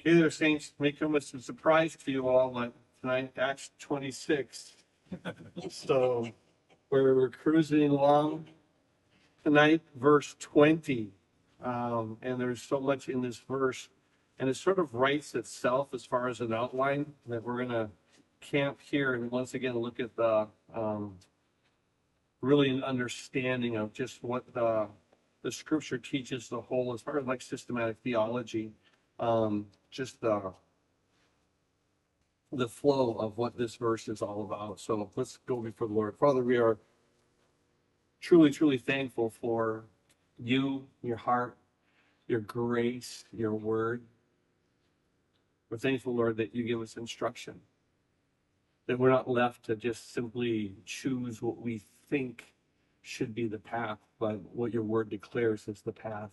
Okay, there, saints, may come as a surprise to you all, but tonight, Acts 26. So we're cruising along tonight, verse 20. And there's so much in this verse, and it sort of writes itself as far as an outline that we're going to camp here and once again look at the really an understanding of just what the scripture teaches the whole, as far as like systematic theology, just the flow of what this verse is all about. So let's go before the Lord. Father, we are truly, truly thankful for you, your heart, your grace, your word. We're thankful, Lord, that you give us instruction, that we're not left to just simply choose what we think should be the path, but what your word declares is the path.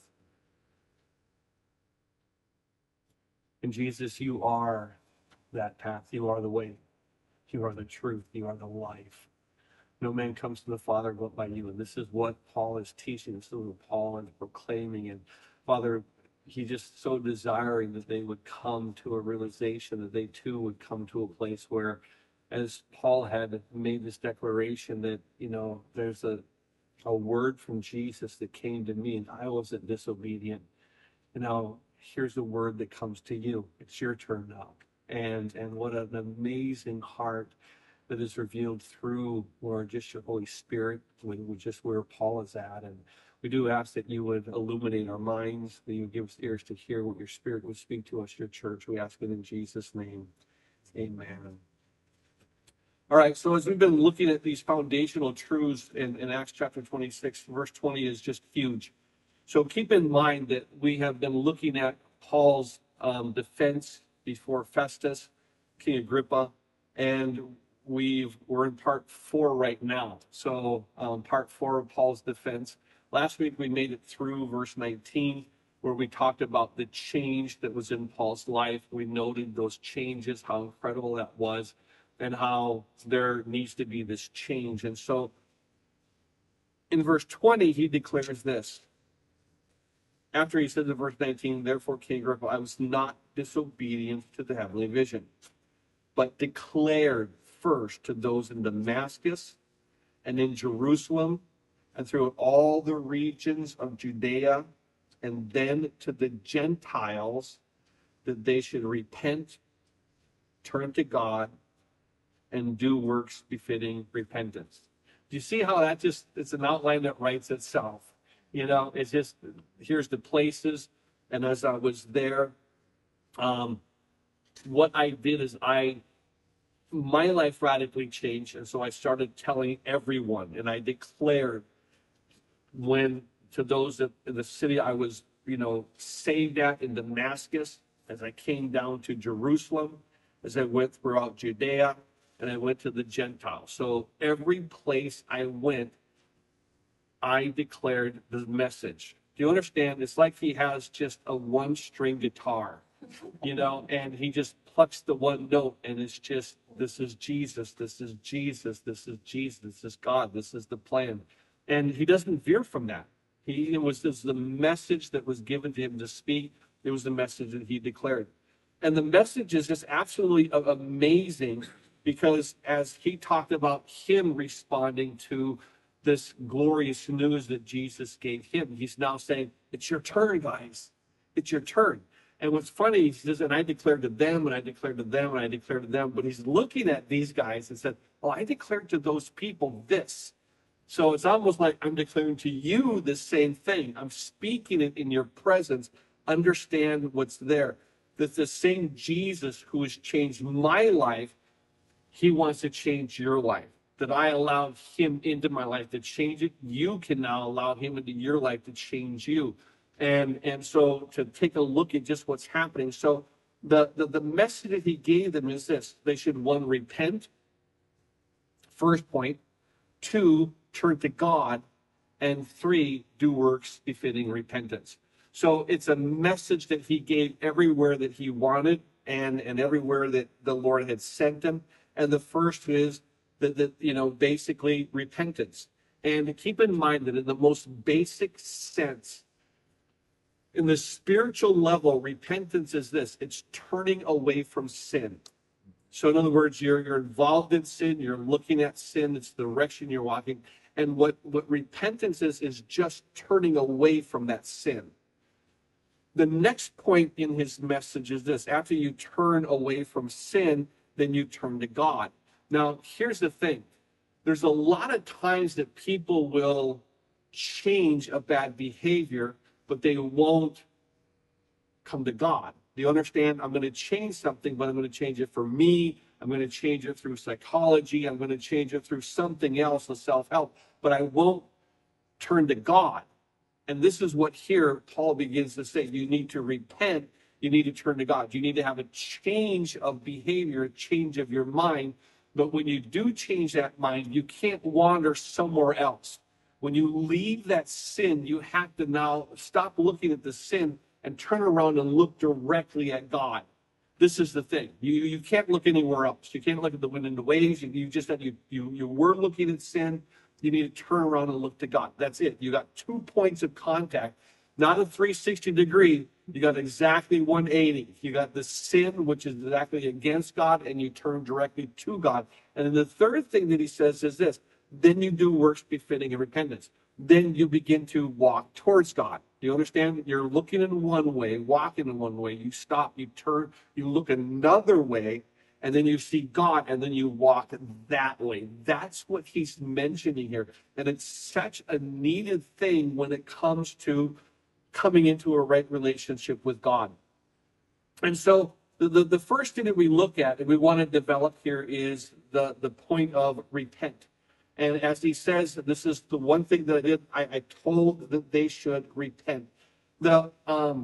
And Jesus, you are that path. You are the way. You are the truth. You are the life. No man comes to the Father but by you. And this is what Paul is teaching. This is what Paul is proclaiming. And Father, he just so desiring that they would come to a realization, that they too would come to a place where, as Paul had made this declaration that, there's a word from Jesus that came to me and I wasn't disobedient. And now here's a word that comes to you. It's your turn now. And what an amazing heart that is revealed through, Lord, just your Holy Spirit, just where Paul is at. And we do ask that you would illuminate our minds, that you would give us ears to hear what your Spirit would speak to us, your church. We ask it in Jesus' name. Amen. All right, so as we've been looking at these foundational truths in Acts chapter 26, verse 20 is just huge. So keep in mind that we have been looking at Paul's defense before Festus, King Agrippa, and we're in part 4 right now. So part 4 of Paul's defense. Last week we made it through verse 19, where we talked about the change that was in Paul's life. We noted those changes, how incredible that was, and how there needs to be this change. And so in verse 20, he declares this. After he says in verse 19, therefore, King Agrippa, I was not disobedient to the heavenly vision, but declared first to those in Damascus and in Jerusalem and throughout all the regions of Judea, and then to the Gentiles, that they should repent, turn to God, and do works befitting repentance. Do you see how it's an outline that writes itself? It's just, here's the places. And as I was there, what I did is my life radically changed. And so I started telling everyone, and I declared to those in the city I was, saved at in Damascus, as I came down to Jerusalem, as I went throughout Judea, and I went to the Gentiles. So every place I went, I declared the message. Do you understand? It's like he has just a one-string guitar, and he just plucks the one note, and it's just, this is Jesus, this is Jesus, this is Jesus, this is God, this is the plan. And he doesn't veer from that. It was the message that was given to him to speak. It was the message that he declared. And the message is just absolutely amazing, because as he talked about him responding to this glorious news that Jesus gave him, he's now saying, it's your turn, guys. It's your turn. And what's funny, he says, and I declared to them, and I declared to them, and I declared to them. But he's looking at these guys and said, oh, I declared to those people this. So it's almost like I'm declaring to you the same thing. I'm speaking it in your presence. Understand what's there. That the same Jesus who has changed my life, he wants to change your life. That I allowed him into my life to change it. You can now allow him into your life to change you. And so to take a look at just what's happening. So the message that he gave them is this. They should, 1, repent. First point. 2, turn to God. And 3, do works befitting repentance. So it's a message that he gave everywhere that he wanted and everywhere that the Lord had sent him. And the first is that basically repentance. And keep in mind that in the most basic sense, In the spiritual level, repentance is this: it's turning away from sin. So in other words, you're involved in sin, you're looking at sin, it's the direction you're walking. And what repentance is just turning away from that sin. The next point in his message is this: after you turn away from sin, then you turn to God. Now, here's the thing. There's a lot of times that people will change a bad behavior, but they won't come to God. Do you understand? I'm going to change something, but I'm going to change it for me. I'm going to change it through psychology. I'm going to change it through something else, a self-help, but I won't turn to God. And this is what here Paul begins to say. You need to repent. You need to turn to God. You need to have a change of behavior, a change of your mind. But when you do change that mind, you can't wander somewhere else. When you leave that sin, you have to now stop looking at the sin and turn around and look directly at God. This is the thing. You can't look anywhere else. You can't look at the wind and the waves. You were looking at sin. You need to turn around and look to God. That's it. You got 2 points of contact, not a 360 degree. You got exactly 180. You got the sin, which is exactly against God, and you turn directly to God. And then the third thing that he says is this: then you do works befitting in repentance. Then you begin to walk towards God. Do you understand? You're looking in one way, walking in one way. You stop, you turn, you look another way, and then you see God, and then you walk that way. That's what he's mentioning here. And it's such a needed thing when it comes to coming into a right relationship with God. And so the first thing that we look at and we want to develop here is the point of repent. And as he says, this is the one thing that I did. I told that they should repent. The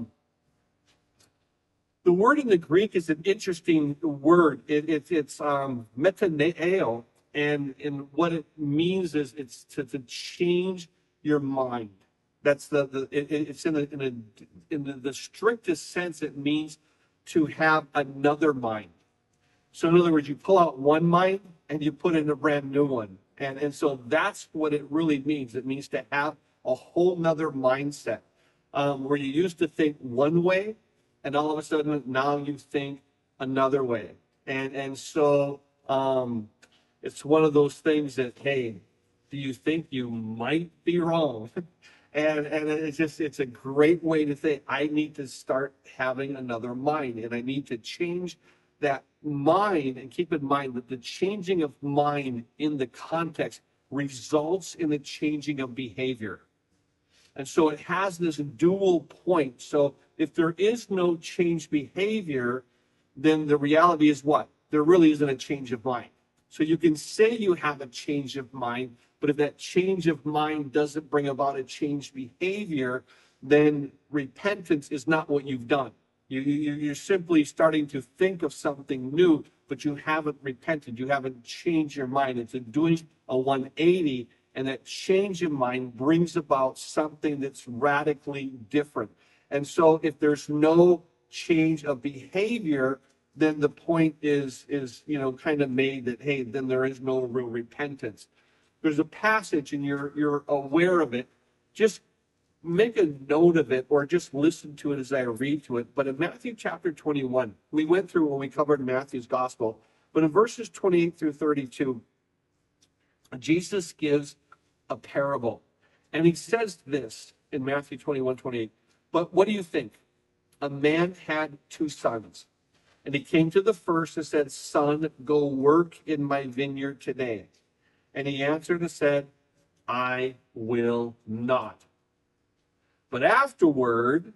word in the Greek is an interesting word. It's metaneo, and what it means is it's to change your mind. That's it's in the strictest sense. It means to have another mind. So in other words, you pull out one mind and you put in a brand new one. And so that's what it really means. It means to have a whole nother mindset, where you used to think one way, and all of a sudden now you think another way. And so it's one of those things that, hey, do you think you might be wrong? And it's a great way to think. I need to start having another mind, and I need to change that mind. And keep in mind that the changing of mind in the context results in the changing of behavior. And so it has this dual point. So if there is no change behavior, then the reality is what? There really isn't a change of mind. So you can say you have a change of mind, but if that change of mind doesn't bring about a changed behavior, then repentance is not what you've done. You're simply starting to think of something new, but you haven't repented. You haven't changed your mind. It's doing a 180, and that change of mind brings about something that's radically different. And so if there's no change of behavior, then the point is kind of made that, hey, then there is no real repentance. There's a passage and you're aware of it. Just make a note of it or just listen to it as I read to it. But in Matthew chapter 21, we went through when we covered Matthew's gospel, but in verses 28 through 32, Jesus gives a parable. And he says this in Matthew 21:28. But what do you think? A man had 2 sons. And he came to the first and said, Son, go work in my vineyard today. And he answered and said, I will not. But afterward,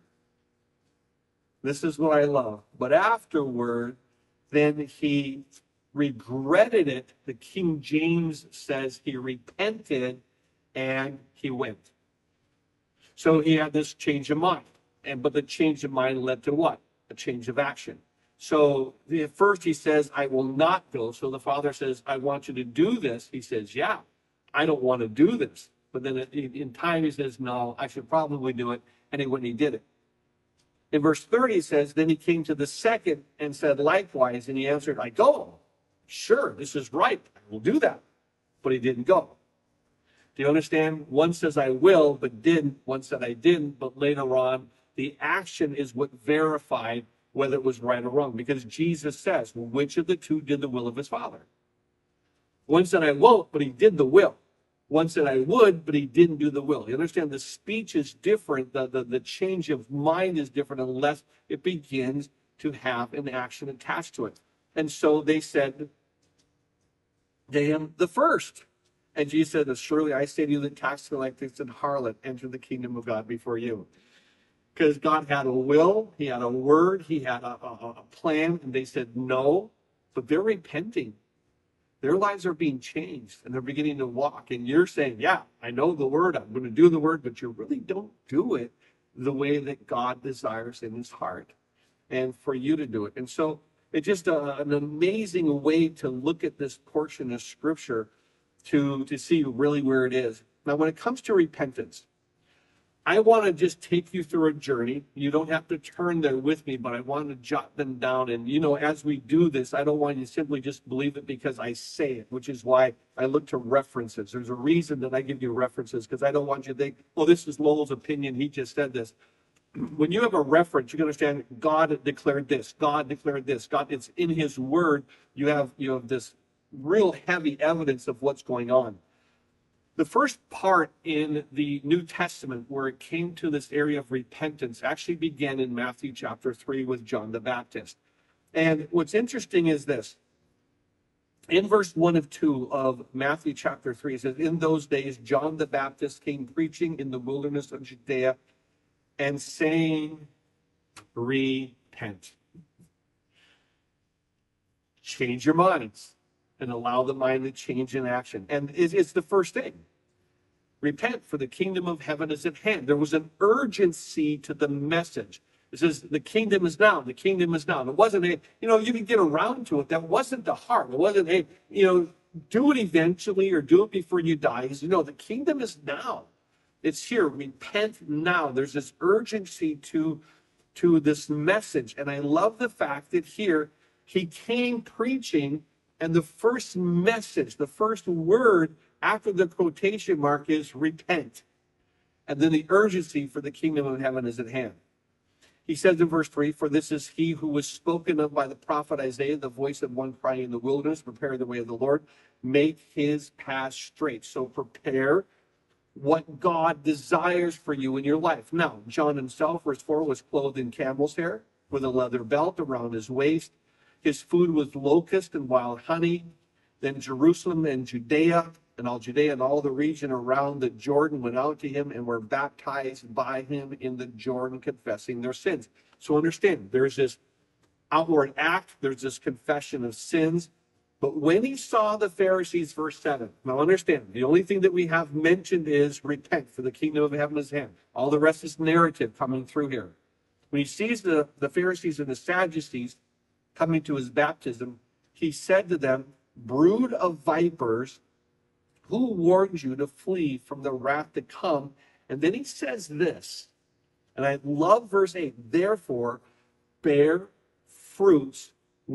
this is what I love, but afterward, then he regretted it. The King James says he repented and he went. So he had this change of mind. But the change of mind led to what? A change of action. So at first he says, I will not go. So the father says, I want you to do this. He says, yeah, I don't want to do this. But then in time he says, no, I should probably do it. And he went and he did it. In verse 30 it says, then he came to the second and said likewise. And he answered, I go. Sure, this is right. I will do that. But he didn't go. Do you understand? One says I will, but didn't. One said I didn't, but later on The action is what verified whether it was right or wrong, because Jesus says, which of the two did the will of his Father? One said, I won't, but he did the will. One said, I would, but he didn't do the will. You understand, the speech is different. The change of mind is different unless it begins to have an action attached to it. And so they said to him, the first. And Jesus said, surely I say to you that tax collectors and harlot enter the kingdom of God before you. Because God had a will, he had a word, he had a plan, and they said no, but they're repenting. Their lives are being changed, and they're beginning to walk. And you're saying, yeah, I know the word, I'm going to do the word, but you really don't do it the way that God desires in his heart, and for you to do it. And so it's just an amazing way to look at this portion of Scripture to see really where it is. Now, when it comes to repentance, I want to just take you through a journey. You don't have to turn there with me, but I want to jot them down. And, as we do this, I don't want you to simply just believe it because I say it, which is why I look to references. There's a reason that I give you references, because I don't want you to think, oh, this is Lowell's opinion, he just said this. When you have a reference, you can understand God declared this, God declared this, God, it's in his word. You have this real heavy evidence of what's going on. The first part in the New Testament where it came to this area of repentance actually began in Matthew chapter 3 with John the Baptist. And what's interesting is this. In verse 1 of 2 of Matthew chapter 3, it says, in those days, John the Baptist came preaching in the wilderness of Judea and saying, repent. Change your minds and allow the mind to change in action. And it's the first thing. Repent, for the kingdom of heaven is at hand. There was an urgency to the message. It says, the kingdom is now. The kingdom is now. It wasn't you can get around to it. That wasn't the heart. It wasn't do it eventually or do it before you die. The kingdom is now. It's here. Repent now. There's this urgency to this message. And I love the fact that here he came preaching, and the first message, the first word after the quotation mark is repent. And then the urgency for the kingdom of heaven is at hand. He says in verse 3, for this is he who was spoken of by the prophet Isaiah, the voice of one crying in the wilderness, prepare the way of the Lord, make his path straight. So prepare what God desires for you in your life. Now, John himself, verse 4, was clothed in camel's hair with a leather belt around his waist. His food was locust and wild honey. Then Jerusalem and Judea and all the region around the Jordan went out to him and were baptized by him in the Jordan, confessing their sins. So understand, there's this outward act, there's this confession of sins. But when he saw the Pharisees, verse 7, now understand, the only thing that we have mentioned is repent, for the kingdom of heaven is at hand. All the rest is narrative coming through here. When he sees the Pharisees and the Sadducees coming to his baptism, he said to them, brood of vipers, who warned you to flee from the wrath to come? And then he says this, and I love verse 8, therefore bear fruits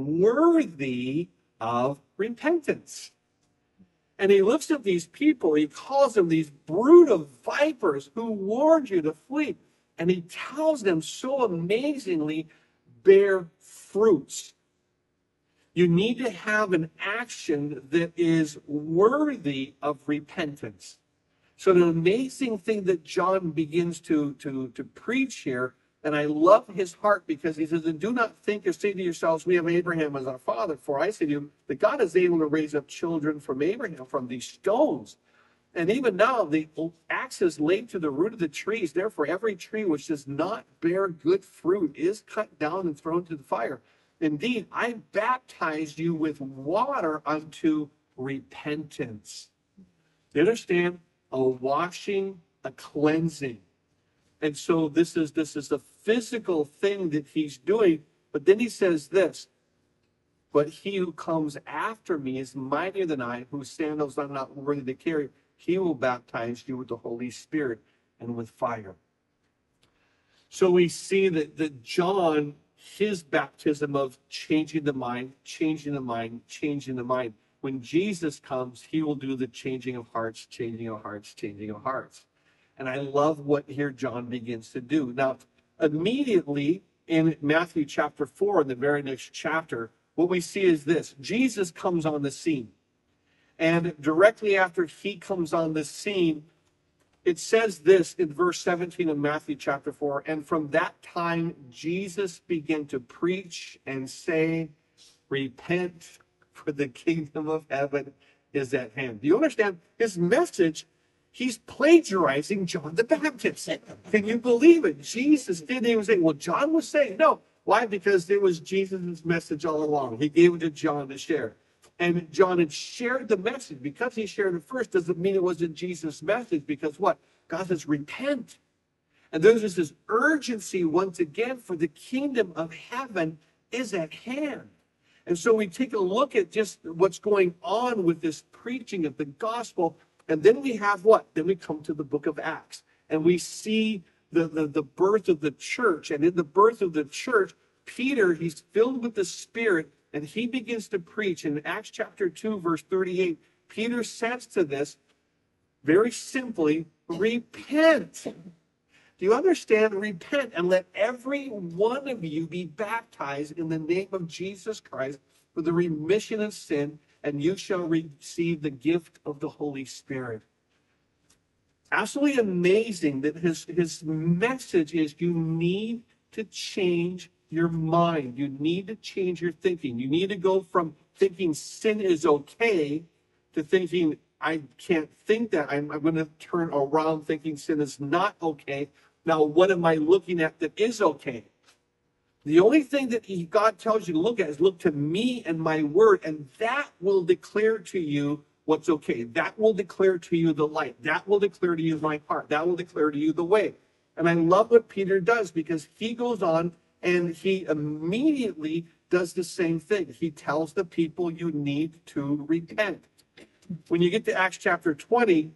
worthy of repentance. And he lifts up these people, he calls them these brood of vipers who warned you to flee. And he tells them so amazingly, bear fruits. You need to have an action that is worthy of repentance. So an amazing thing that John begins to preach here, and I love his heart, because he says, and do not think or say to yourselves, we have Abraham as our father, for I say to you that God is able to raise up children from Abraham, from these stones. And even now the axe is laid to the root of the trees. Therefore, every tree which does not bear good fruit is cut down and thrown to the fire. Indeed, I baptized you with water unto repentance. You understand? A washing, a cleansing. And so this is a physical thing that he's doing. But then he says this, but he who comes after me is mightier than I, whose sandals I'm not worthy to carry. He will baptize you with the Holy Spirit and with fire. So we see that John, his baptism of changing the mind, changing the mind, changing the mind. When Jesus comes, he will do the changing of hearts, changing of hearts, changing of hearts. And I love what here John begins to do. Now, immediately in Matthew chapter 4, in the very next chapter, what we see is this. Jesus comes on the scene. And directly after he comes on the scene, it says this in verse 17 of Matthew chapter 4, and from that time Jesus began to preach and say, repent, for the kingdom of heaven is at hand. Do you understand? His message, he's plagiarizing John the Baptist. Can you believe it? Jesus didn't even say, well, John was saying, no. Why? Because it was Jesus' message all along. He gave it to John to share. And John had shared the message. Because he shared it first doesn't mean it wasn't Jesus' message, because what? God says, repent. And there's just this urgency once again for the kingdom of heaven is at hand. And so we take a look at just what's going on with this preaching of the gospel. And then we have what? Then we come to the book of Acts. And we see the birth of the church. And in the birth of the church, Peter, he's filled with the Spirit, and he begins to preach. In Acts chapter 2, verse 38, Peter says to this, very simply, repent. Do you understand? Repent and let every one of you be baptized in the name of Jesus Christ for the remission of sin, and you shall receive the gift of the Holy Spirit. Absolutely amazing that his message is you need to change your mind. You need to change your thinking. You need to go from thinking sin is okay to thinking I can't think that. I'm going to turn around thinking sin is not okay. Now, what am I looking at that is okay? The only thing that God tells you to look at is look to me and my word, and that will declare to you what's okay. That will declare to you the light. That will declare to you my heart. That will declare to you the way. And I love what Peter does, because he goes on and he immediately does the same thing. He tells the people you need to repent. When you get to Acts chapter 20,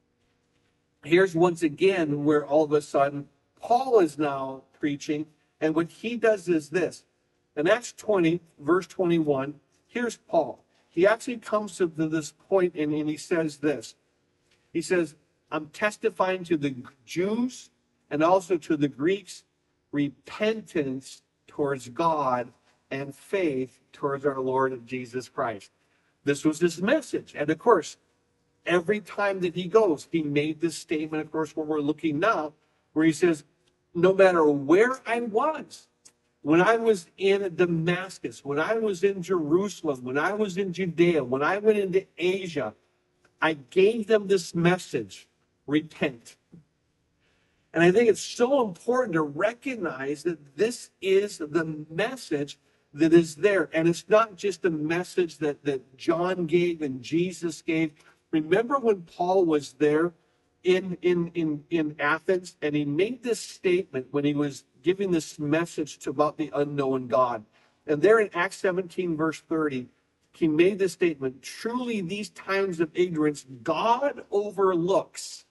here's once again where all of a sudden Paul is now preaching. And what he does is this. In Acts 20, verse 21, here's Paul. He actually comes to this point and he says this. He says, I'm testifying to the Jews and also to the Greeks, repentance towards God and faith towards our Lord Jesus Christ. This was his message. And of course, every time that he goes, he made this statement, of course, where we're looking now, where he says, no matter where I was, when I was in Damascus, when I was in Jerusalem, when I was in Judea, when I went into Asia, I gave them this message, repent. And I think it's so important to recognize that this is the message that is there. And it's not just a message that John gave and Jesus gave. Remember when Paul was there in Athens, and he made this statement when he was giving this message about the unknown God. And there in Acts 17, verse 30, he made this statement, truly these times of ignorance, God overlooks.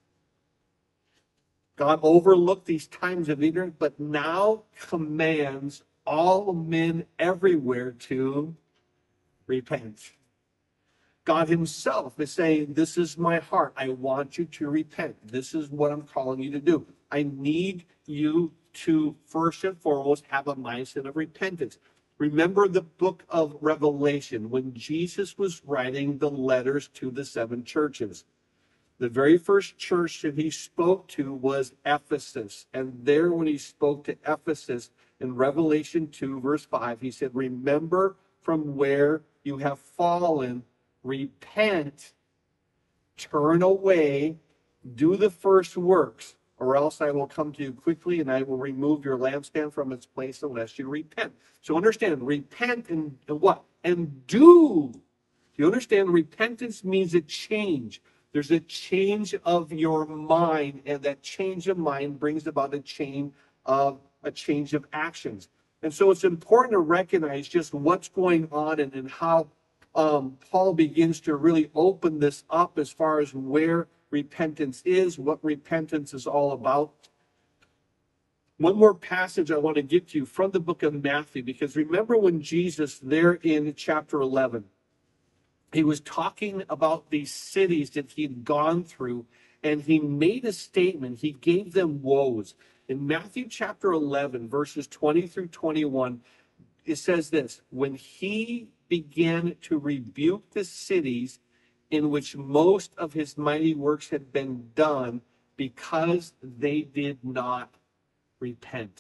God overlooked these times of ignorance, but now commands all men everywhere to repent. God himself is saying, this is my heart. I want you to repent. This is what I'm calling you to do. I need you to, first and foremost, have a mindset of repentance. Remember the book of Revelation, when Jesus was writing the letters to the 7 churches. The very first church that he spoke to was Ephesus. And there, when he spoke to Ephesus in Revelation 2, verse 5, he said, remember from where you have fallen, repent, turn away, do the first works, or else I will come to you quickly and I will remove your lampstand from its place unless you repent. So understand, repent and what? And do. Do you understand? Repentance means a change. There's a change of your mind, and that change of mind brings about a change of actions. And so it's important to recognize just what's going on and how Paul begins to really open this up as far as where repentance is, what repentance is all about. One more passage I want to give to you from the book of Matthew, because remember when Jesus there in chapter 11, he was talking about these cities that he'd gone through, and he made a statement. He gave them woes. In Matthew chapter 11, verses 20 through 21, it says this: when he began to rebuke the cities in which most of his mighty works had been done, because they did not repent.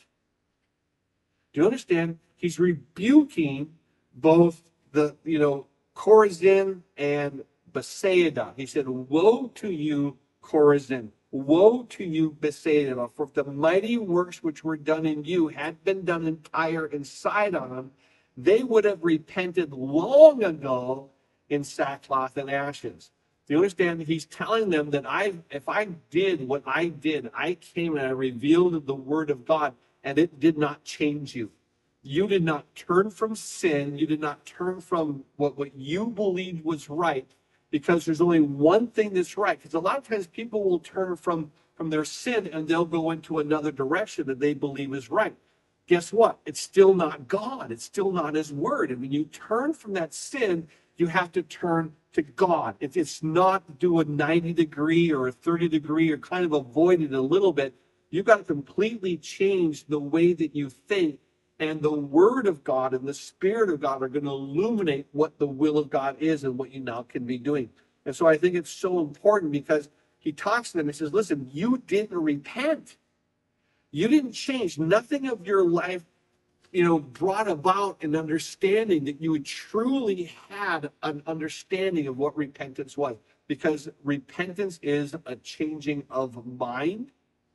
Do you understand? He's rebuking both the, Chorazin and Bethsaida. He said, woe to you, Chorazin. Woe to you, Bethsaida. For if the mighty works which were done in you had been done in Tyre and Sidon, they would have repented long ago in sackcloth and ashes. Do you understand? He's telling them that if I did what I did, I came and I revealed the word of God, and it did not change you. You did not turn from sin. You did not turn from what you believed was right, because there's only one thing that's right. Because a lot of times people will turn from their sin and they'll go into another direction that they believe is right. Guess what? It's still not God. It's still not his word. And when you turn from that sin, you have to turn to God. It's not do a 90-degree or a 30-degree or kind of avoid it a little bit. You've got to completely change the way that you think, and the word of God and the spirit of God are going to illuminate what the will of God is and what you now can be doing. And so I think it's so important, because he talks to them and says, listen, you didn't repent. You didn't change. Nothing of your life, brought about an understanding that you had truly had an understanding of what repentance was. Because repentance is a changing of mind,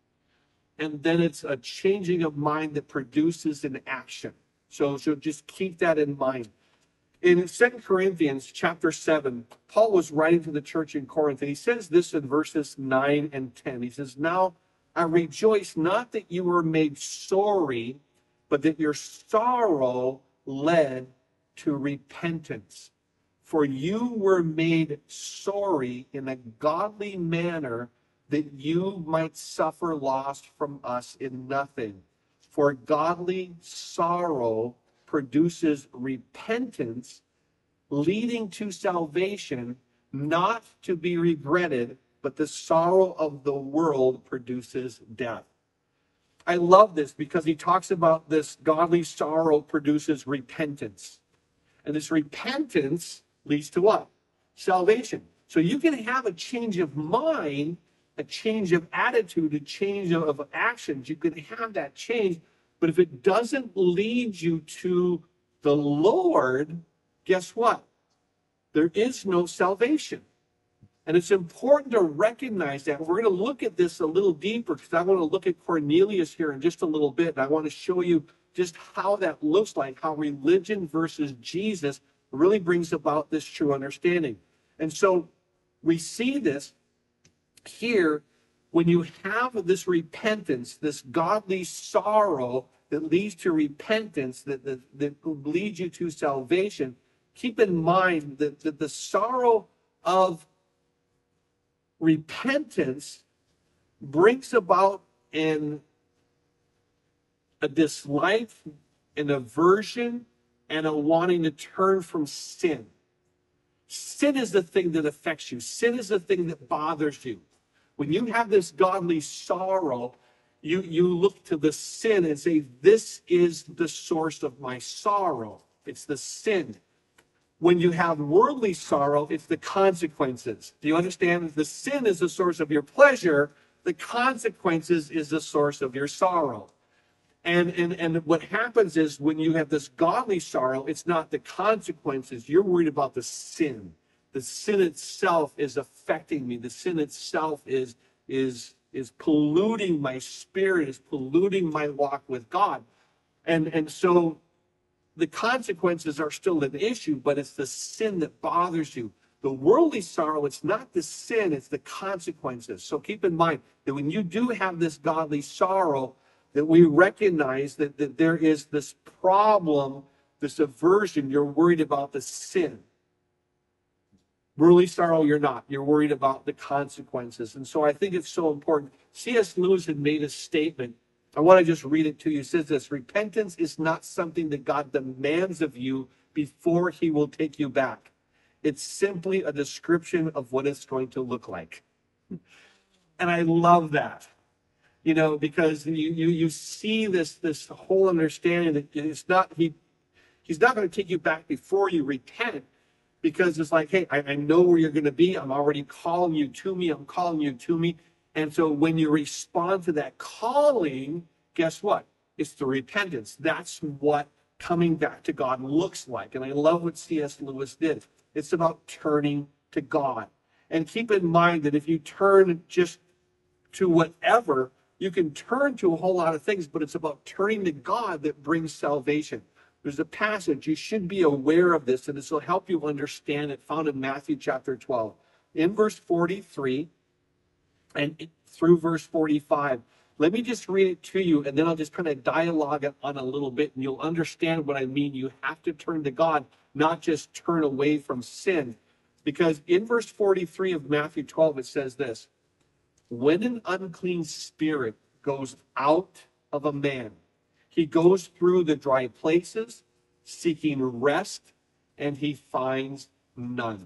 and then it's a changing of mind that produces an action. So just keep that in mind. In 2 Corinthians chapter 7, Paul was writing to the church in Corinth, and he says this in verses 9 and 10. He says, now I rejoice not that you were made sorry, but that your sorrow led to repentance. For you were made sorry in a godly manner, that you might suffer loss from us in nothing. For godly sorrow produces repentance, leading to salvation, not to be regretted, but the sorrow of the world produces death. I love this, because he talks about this godly sorrow produces repentance. And this repentance leads to what? Salvation. So you can have a change of mind, a change of attitude, a change of actions. You can have that change, but if it doesn't lead you to the Lord, guess what? There is no salvation. And it's important to recognize that. We're going to look at this a little deeper, because I want to look at Cornelius here in just a little bit. And I want to show you just how that looks like, how religion versus Jesus really brings about this true understanding. And so we see this here when you have this repentance, this godly sorrow that leads to repentance, that leads you to salvation. Keep in mind that the sorrow of repentance brings about a dislike, an aversion, and a wanting to turn from sin. Sin is the thing that affects you. Sin is the thing that bothers you. When you have this godly sorrow, you look to the sin and say, this is the source of my sorrow. It's the sin. When you have worldly sorrow, it's the consequences. Do you understand? The sin is the source of your pleasure. The consequences is the source of your sorrow. And what happens is, when you have this godly sorrow, it's not the consequences. You're worried about the sin. The sin itself is affecting me. The sin itself is polluting my spirit, is polluting my walk with God. And so the consequences are still an issue, but it's the sin that bothers you. The worldly sorrow, it's not the sin, it's the consequences. So keep in mind that when you do have this godly sorrow, that we recognize that there is this problem, this aversion. You're worried about the sin. Worldly sorrow, you're not. You're worried about the consequences. And so I think it's so important. C.S. Lewis had made a statement. I want to just read it to you. He says this: repentance is not something that God demands of you before he will take you back. It's simply a description of what it's going to look like. And I love that. because you see this whole understanding that it's not, he's not going to take you back before you repent, because it's like, hey, I know where you're going to be. I'm already calling you to me. I'm calling you to me. And so when you respond to that calling, guess what? It's the repentance. That's what coming back to God looks like. And I love what C.S. Lewis did. It's about turning to God. And keep in mind that if you turn just to whatever, you can turn to a whole lot of things, but it's about turning to God that brings salvation. There's a passage, you should be aware of this, and this will help you understand it, found in Matthew chapter 12. In verse 43 and through verse 45. Let me just read it to you, and then I'll just kind of dialogue it on a little bit, and you'll understand what I mean. You have to turn to God, not just turn away from sin. Because in verse 43 of Matthew 12, it says this: when an unclean spirit goes out of a man, he goes through the dry places, seeking rest, and he finds none.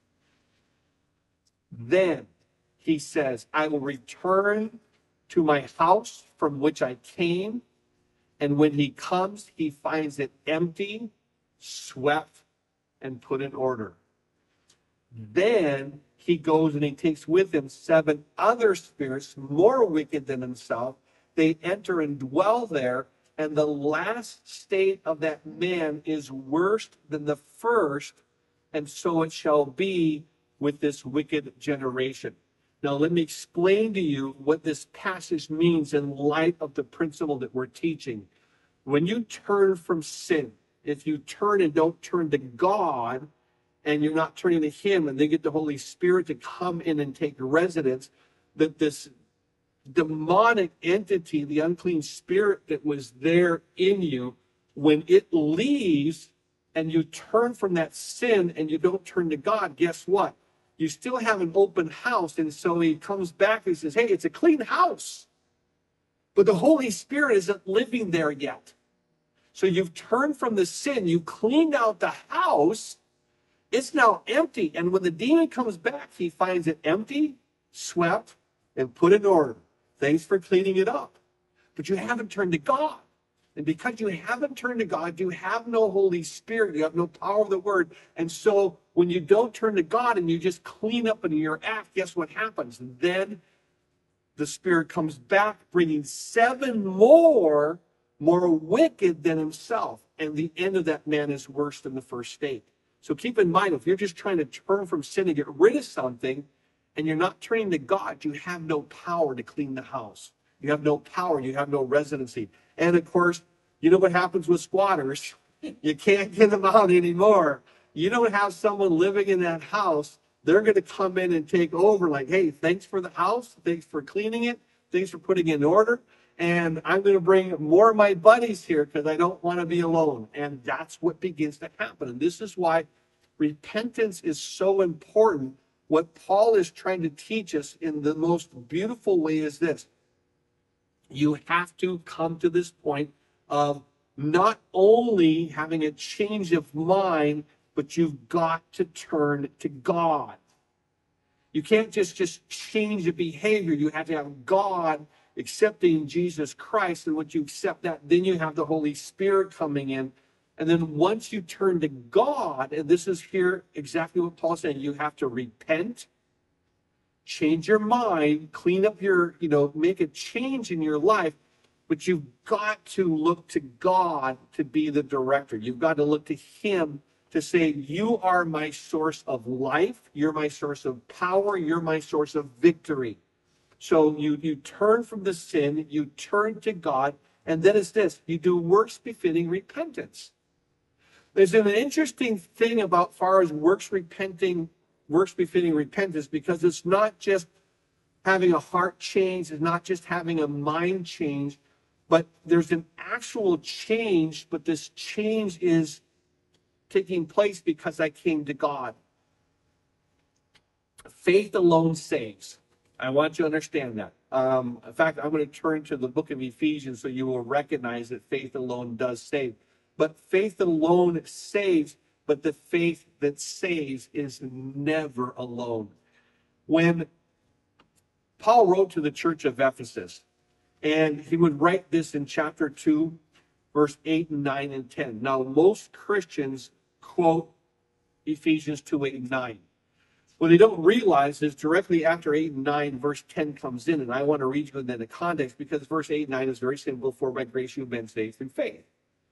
Then he says, I will return to my house from which I came. And when he comes, he finds it empty, swept, and put in order. Then he goes and he takes with him 7 other spirits more wicked than himself. They enter and dwell there, and the last state of that man is worse than the first, and so it shall be with this wicked generation. Now, let me explain to you what this passage means in light of the principle that we're teaching. When you turn from sin, if you turn and don't turn to God, and you're not turning to him, and they get the Holy Spirit to come in and take residence, that this demonic entity, the unclean spirit that was there in you, when it leaves and you turn from that sin and you don't turn to God, guess what? You still have an open house. And so he comes back and he says, hey, it's a clean house, but the Holy Spirit isn't living there yet. So you've turned from the sin, you cleaned out the house, it's now empty. And when the demon comes back, he finds it empty, swept, and put in order. Thanks for cleaning it up. But you haven't turned to God. And because you haven't turned to God, you have no Holy Spirit. You have no power of the word. And so when you don't turn to God and you just clean up in your act, guess what happens? Then the Spirit comes back, bringing 7 more wicked than himself. And the end of that man is worse than the first state. So keep in mind, if you're just trying to turn from sin and get rid of something, and you're not turning to God, you have no power to clean the house. You have no power. You have no residency. And of course, you know what happens with squatters? You can't get them out anymore. You don't have someone living in that house. They're going to come in and take over like, hey, thanks for the house. Thanks for cleaning it. Thanks for putting it in order. And I'm going to bring more of my buddies here because I don't want to be alone. And that's what begins to happen. And this is why repentance is so important. What Paul is trying to teach us in the most beautiful way is this. You have to come to this point of not only having a change of mind, but you've got to turn to God. You can't just change the behavior. You have to have God accepting Jesus Christ. And once you accept that, then you have the Holy Spirit coming in. And then once you turn to God, and this is here exactly what Paul's saying, you have to repent, change your mind, clean up your, make a change in your life. But you've got to look to God to be the director. You've got to look to him to say, you are my source of life. You're my source of power. You're my source of victory. So you turn from the sin, you turn to God, and then it's this, you do works befitting repentance. There's an interesting thing about far as works befitting repentance, because it's not just having a heart change, it's not just having a mind change, but there's an actual change, but this change is taking place because I came to God. Faith alone saves. I want you to understand that. In fact, I'm going to turn to the book of Ephesians so you will recognize that faith alone does save. But faith alone saves, but the faith that saves is never alone. When Paul wrote to the church of Ephesus, And he would write this in chapter 2, verse 8 and 9 and 10. Now, most Christians quote Ephesians 2, 8 and 9. What they don't realize is directly after 8 and 9, verse 10 comes in. And I want to read you in the context because verse 8 and 9 is very simple. For by grace you've been saved through faith.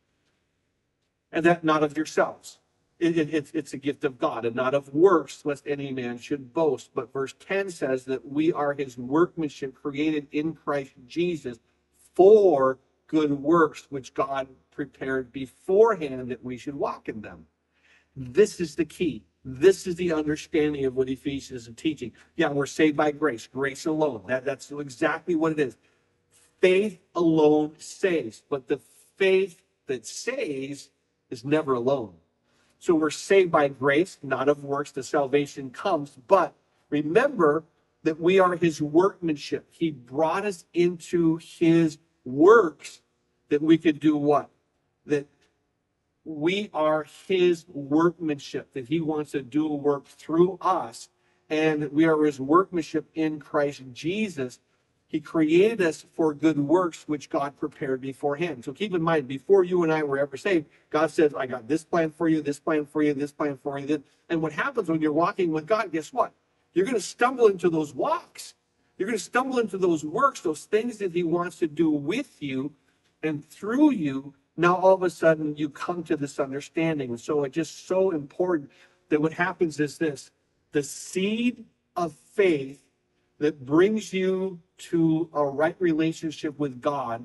And that not of yourselves. It's a gift of God, and not of works, lest any man should boast. But verse 10 says that we are his workmanship created in Christ Jesus for good works, which God prepared beforehand that we should walk in them. This is the key. This is the understanding of what Ephesians is teaching. Yeah, we're saved by grace, grace alone. That's exactly what it is. Faith alone saves, but the faith that saves is never alone. So we're saved by grace, not of works. The salvation comes. But remember that we are his workmanship. He brought us into his works that we could do what? That we are his workmanship, that he wants to do a work through us. And we are his workmanship in Christ Jesus. He created us for good works, which God prepared beforehand. So keep in mind, before you and I were ever saved, God says, I got this plan for you, this plan for you, this plan for you. And what happens when you're walking with God, guess what? You're going to stumble into those walks. You're going to stumble into those works, those things that he wants to do with you and through you. Now, all of a sudden, you come to this understanding. And so it's just so important that what happens is this. The seed of faith that brings you to a right relationship with God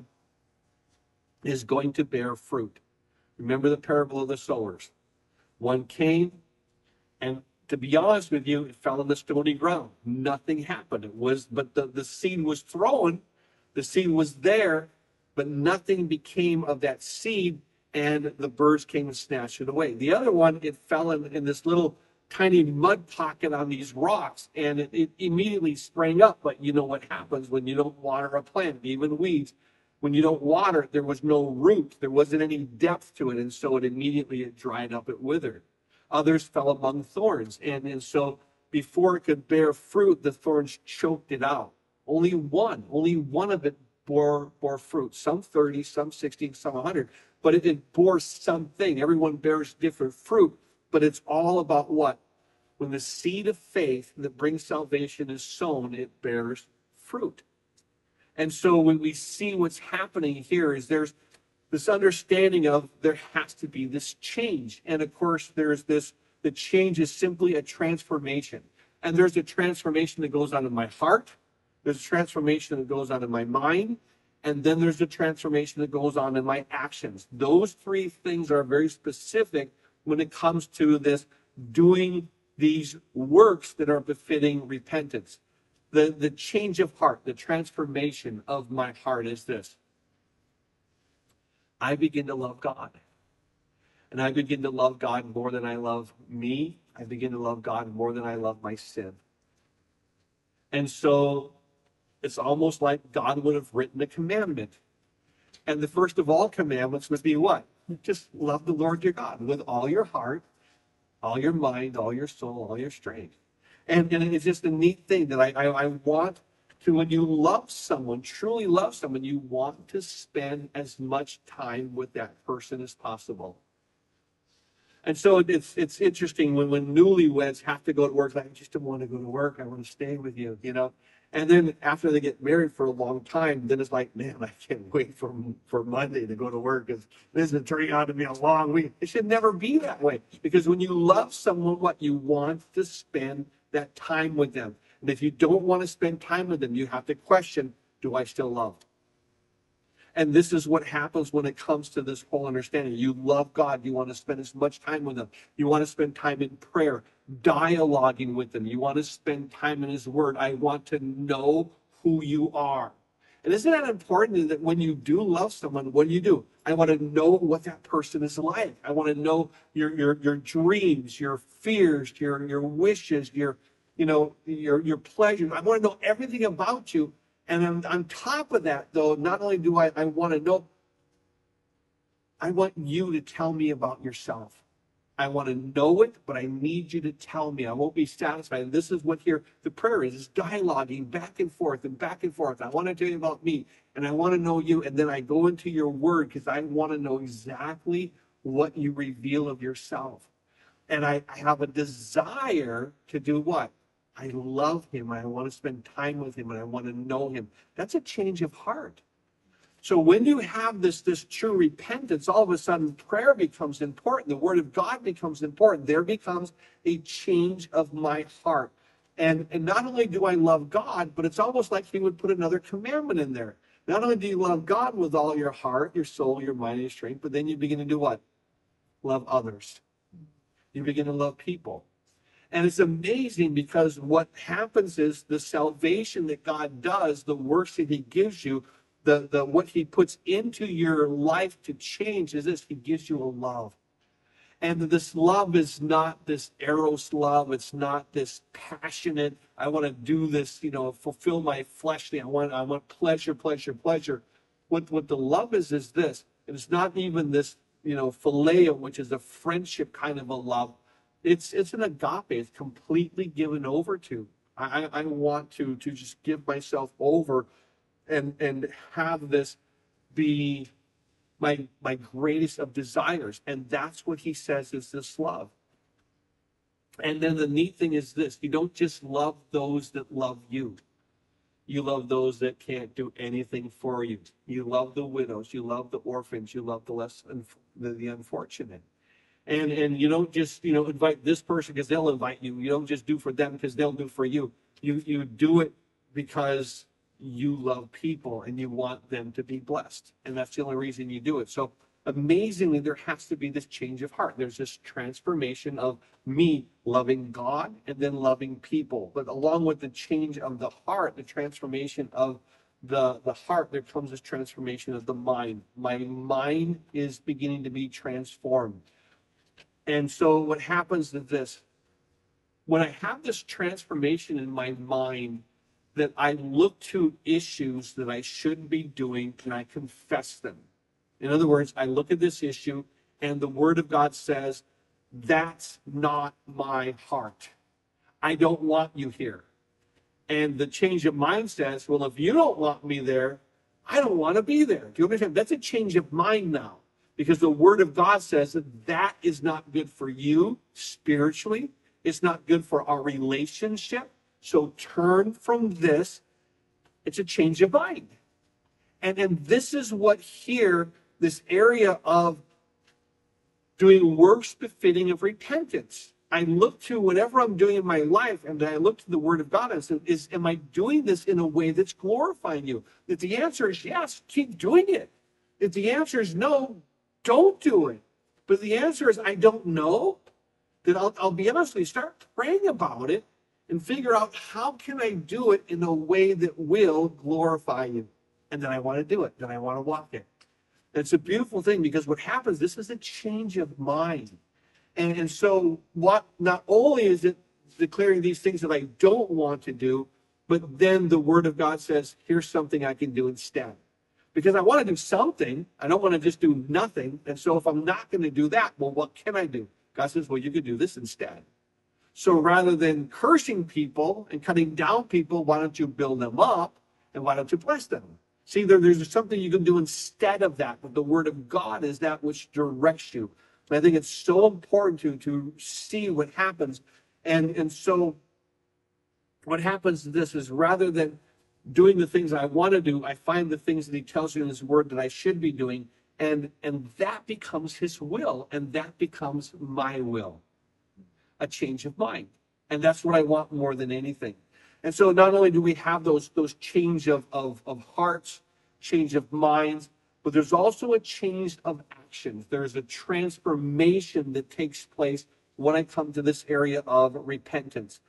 is going to bear fruit. Remember the parable of the sowers. One came, and to be honest with you, it fell on the stony ground. Nothing happened. But the seed was thrown, the seed was there, but nothing became of that seed, and the birds came and snatched it away. The other one, it fell in this little tiny mud pocket on these rocks, and it immediately sprang up. But you know what happens when you don't water a plant, even weeds. When you don't water it, there was no root. There wasn't any depth to it, and so it dried up, it withered. Others fell among thorns, and so before it could bear fruit, the thorns choked it out. Only one of it bore fruit. Some 30, some 60, some 100, but it bore something. Everyone bears different fruit. But it's all about what? When the seed of faith that brings salvation is sown, it bears fruit. And so when we see what's happening here is there's this understanding of there has to be this change. And of course, there's this, the change is simply a transformation. And there's a transformation that goes on in my heart. There's a transformation that goes on in my mind. And then there's a transformation that goes on in my actions. Those three things are very specific when it comes to this doing these works that are befitting repentance. The change of heart, the transformation of my heart is this. I begin to love God. And I begin to love God more than I love me. I begin to love God more than I love my sin. And so it's almost like God would have written a commandment. And the first of all commandments would be what? Just love the Lord your God with all your heart, all your mind, all your soul, all your strength. And it's just a neat thing that I want to, when you love someone, truly love someone, you want to spend as much time with that person as possible. And so it's interesting when newlyweds have to go to work, like, I just don't want to go to work, I want to stay with you, you know. And then after they get married for a long time, then it's like, man, I can't wait for Monday to go to work because this is turning out to be a long week. It should never be that way. Because when you love someone, what you want to spend that time with them. And if you don't want to spend time with them, you have to question, do I still love? And this is what happens when it comes to this whole understanding. You love God. You want to spend as much time with him. You want to spend time in prayer, dialoguing with him. You want to spend time in his word. I want to know who you are. And isn't that important that when you do love someone, what do? I want to know what that person is like. I want to know your dreams, your fears, your wishes, your pleasures. I want to know everything about you. And on top of that, though, not only do I want to know, I want you to tell me about yourself. I want to know it, but I need you to tell me. I won't be satisfied. And this is what here the prayer is dialoguing back and forth and back and forth. I want to tell you about me, and I want to know you. And then I go into your word because I want to know exactly what you reveal of yourself. And I have a desire to do what? I love him. I want to spend time with him, and I want to know him. That's a change of heart. So when you have this true repentance, all of a sudden prayer becomes important. The word of God becomes important. There becomes a change of my heart. And not only do I love God, but it's almost like he would put another commandment in there. Not only do you love God with all your heart, your soul, your mind, and your strength, but then you begin to do what? Love others. You begin to love people. And it's amazing because what happens is the salvation that God does, the works that he gives you, the what he puts into your life to change is this: he gives you a love. And this love is not this eros love. It's not this passionate, I want to do this, fulfill my fleshly. I want pleasure, pleasure, pleasure. What the love is this. It's not even this, phileo, which is a friendship kind of a love. It's an agape. It's completely given over to. I want to just give myself over and have this be my greatest of desires. And that's what he says is this love. And then the neat thing is this: you don't just love those that love you. You love those that can't do anything for you. You love the widows. You love the orphans. You love the unfortunate. And you don't just, invite this person because they'll invite you. You don't just do for them because they'll do for you. You do it because you love people and you want them to be blessed. And that's the only reason you do it. So amazingly, there has to be this change of heart. There's this transformation of me loving God and then loving people. But along with the change of the heart, the transformation of the heart, there comes this transformation of the mind. My mind is beginning to be transformed. And so what happens is this: when I have this transformation in my mind, that I look to issues that I shouldn't be doing and I confess them. In other words, I look at this issue and the word of God says, that's not my heart. I don't want you here. And the change of mind says, well, if you don't want me there, I don't want to be there. Do you understand? That's a change of mind now, because the word of God says that is not good for you spiritually. It's not good for our relationship. So turn from this. It's a change of mind. And this is what here, this area of doing works befitting of repentance. I look to whatever I'm doing in my life, and I look to the word of God and say, am I doing this in a way that's glorifying you? If the answer is yes, keep doing it. If the answer is no, don't do it. But if the answer is I don't know, then I'll be honest with you, start praying about it and figure out how can I do it in a way that will glorify you. And then I want to do it. Then I want to walk it. And it's a beautiful thing, because what happens, this is a change of mind. And so what, not only is it declaring these things that I don't want to do, but then the word of God says, here's something I can do instead. Because I want to do something. I don't want to just do nothing. And so if I'm not going to do that, well, what can I do? God says, well, you could do this instead. So rather than cursing people and cutting down people, why don't you build them up and why don't you bless them? See, there's something you can do instead of that. But the word of God is that which directs you. And I think it's so important to see what happens. And so what happens to this is, rather than doing the things I want to do, I find the things that he tells me in his word that I should be doing. And that becomes his will. And that becomes my will. A change of mind. And that's what I want more than anything. And so not only do we have those change of hearts, change of minds, but there's also a change of actions. There's a transformation that takes place when I come to this area of repentance.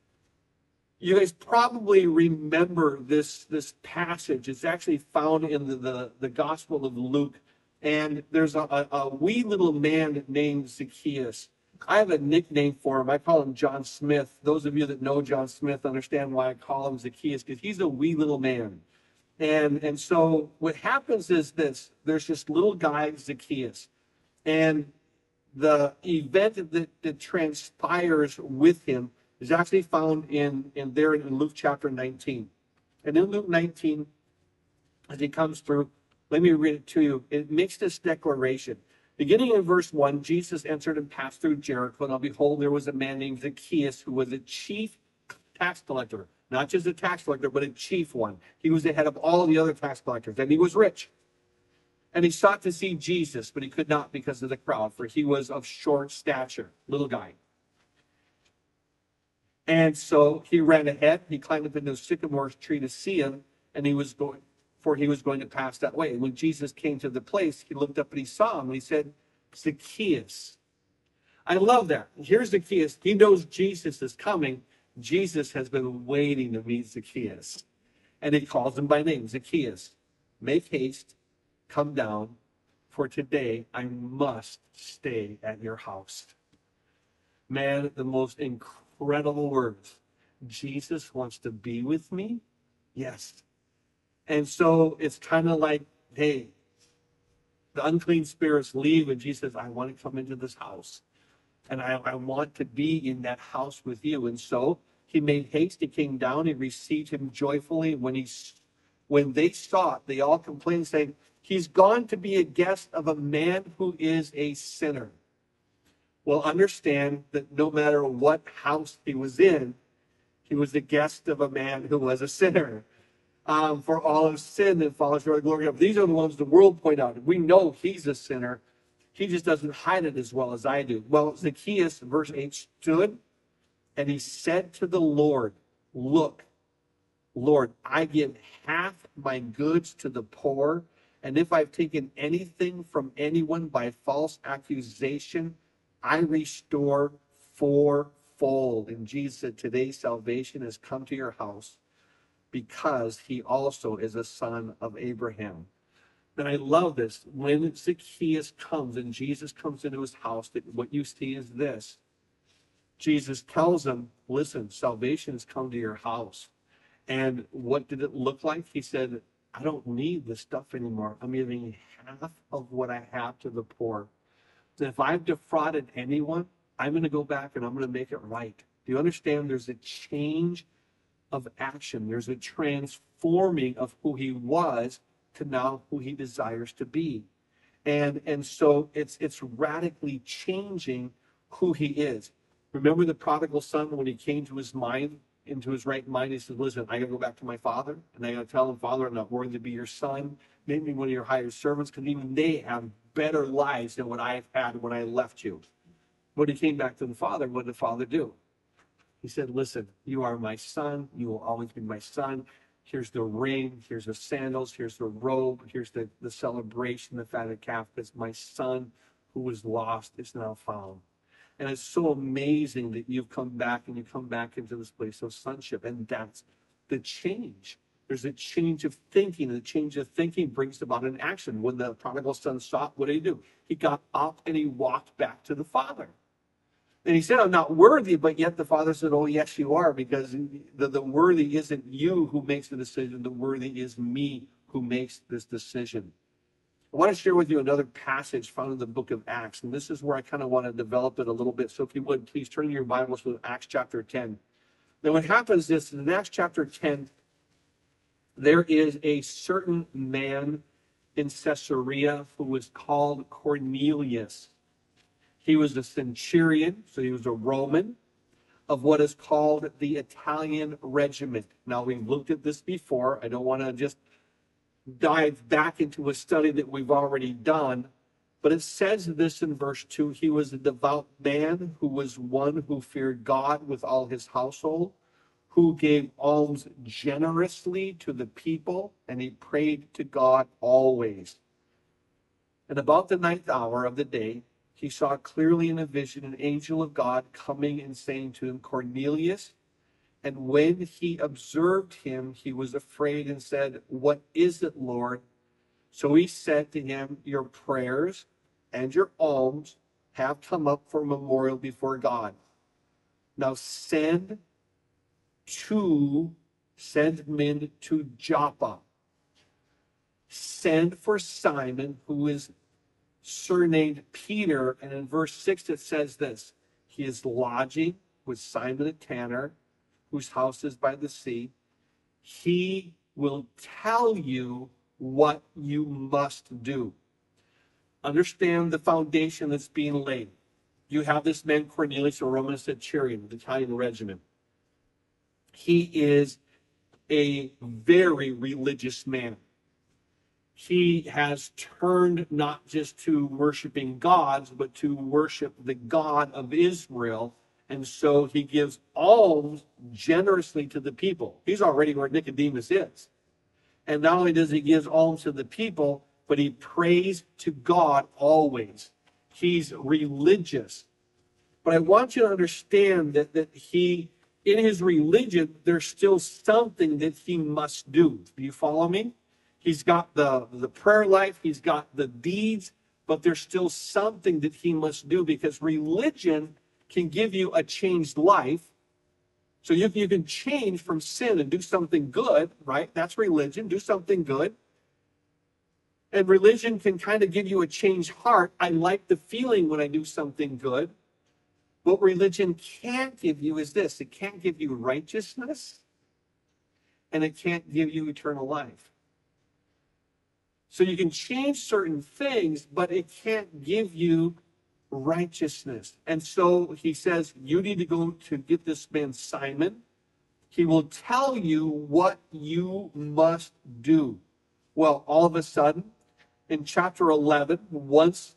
You guys probably remember this passage. It's actually found in the Gospel of Luke. And there's a wee little man named Zacchaeus. I have a nickname for him. I call him John Smith. Those of you that know John Smith understand why I call him Zacchaeus, because he's a wee little man. And so what happens is this: there's this little guy, Zacchaeus, and the event that transpires with him is actually found in Luke chapter 19. And in Luke 19, as he comes through, let me read it to you. It makes this declaration. Beginning in verse 1, Jesus entered and passed through Jericho, and behold, there was a man named Zacchaeus who was a chief tax collector. Not just a tax collector, but a chief one. He was the head of all the other tax collectors, and he was rich. And he sought to see Jesus, but he could not because of the crowd, for he was of short stature, little guy. And so he ran ahead. He climbed up into a sycamore tree to see him, and he was going to pass that way. And when Jesus came to the place, he looked up and he saw him, and he said, Zacchaeus. I love that. Here's Zacchaeus. He knows Jesus is coming. Jesus has been waiting to meet Zacchaeus. And he calls him by name, Zacchaeus. Make haste, come down, for today I must stay at your house. Man, the most incredible words. Jesus wants to be with me? Yes. And so it's kind of like, hey, the unclean spirits leave, and Jesus says, I want to come into this house. And I want to be in that house with you. And so he made haste, he came down, he received him joyfully. When they saw it, they all complained, saying, he's gone to be a guest of a man who is a sinner. Well, understand that no matter what house he was in, he was the guest of a man who was a sinner. For all of sin that follows short of the glory of. These are the ones the world point out. We know he's a sinner. He just doesn't hide it as well as I do. Well, Zacchaeus, verse 8, stood and he said to the Lord, look, Lord, I give half my goods to the poor, and if I've taken anything from anyone by false accusation, I restore fourfold. And Jesus said, today salvation has come to your house because he also is a son of Abraham. And I love this. When Zacchaeus comes and Jesus comes into his house, that what you see is this. Jesus tells him, listen, salvation has come to your house. And what did it look like? He said, I don't need this stuff anymore. I'm giving half of what I have to the poor. And if I've defrauded anyone, I'm going to go back and I'm going to make it right. Do you understand? There's a change of action. There's a transforming of who he was to now who he desires to be. And so it's radically changing who he is. Remember the prodigal son, when he came to his mind, into his right mind, he said, listen, I gotta go back to my father, and I gotta tell him, Father, I'm not worthy to be your son. Make me one of your hired servants, because even they have better lives than what I've had when I left you. When he came back to the father, what did the father do? He said, listen, you are my son. You will always be my son. Here's the ring. Here's the sandals. Here's the robe. Here's the celebration, the fatted calf. Because my son who was lost is now found. And it's so amazing that you've come back and you come back into this place of sonship. And that's the change. There's a change of thinking. And the change of thinking brings about an action. When the prodigal son saw it, what did he do? He got up and he walked back to the father. And he said, I'm not worthy, but yet the father said, oh, yes, you are, because the worthy isn't you who makes the decision. The worthy is me who makes this decision. I want to share with you another passage found in the book of Acts, and this is where I kind of want to develop it a little bit. So if you would, please turn your Bibles to Acts chapter 10. Now what happens is, in Acts chapter 10, there is a certain man in Caesarea who was called Cornelius. He was a centurion, so he was a Roman, of what is called the Italian regiment. Now, we've looked at this before. I don't want to just dive back into a study that we've already done, but it says this in verse 2, he was a devout man who was one who feared God with all his household, who gave alms generously to the people, and he prayed to God always. And about the 9th hour of the day, he saw clearly in a vision an angel of God coming and saying to him, Cornelius. And when he observed him, he was afraid and said, what is it, Lord? So he said to him, your prayers and your alms have come up for a memorial before God. Now send men to Joppa. Send for Simon, who is surnamed Peter. And in verse 6 it says this: he is lodging with Simon a tanner, whose house is by the sea. He will tell you what you must do. Understand the foundation that's being laid. You have this man Cornelius, a Roman centurion, the Italian regiment. He is a very religious man. He has turned not just to worshiping gods, but to worship the God of Israel. And so he gives alms generously to the people. He's already where Nicodemus is. And not only does he give alms to the people, but he prays to God always. He's religious. But I want you to understand that he, in his religion, there's still something that he must do. Do you follow me? He's got the prayer life, he's got the deeds, but there's still something that he must do, because religion can give you a changed life. So you can change from sin and do something good, right? That's religion, do something good. And religion can kind of give you a changed heart. I like the feeling when I do something good. What religion can't give you is this: it can't give you righteousness, and it can't give you eternal life. So you can change certain things, but it can't give you righteousness. And so he says, you need to go to get this man Simon. He will tell you what you must do. Well, all of a sudden, in chapter 11, once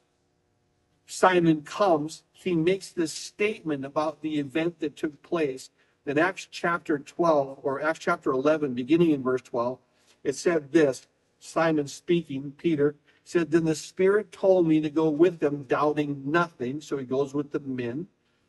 Simon comes, he makes this statement about the event that took place. In Acts chapter 12, or Acts chapter 11, beginning in verse 12, it said this: Simon speaking, Peter, said, then the Spirit told me to go with them, doubting nothing. So he goes with the men.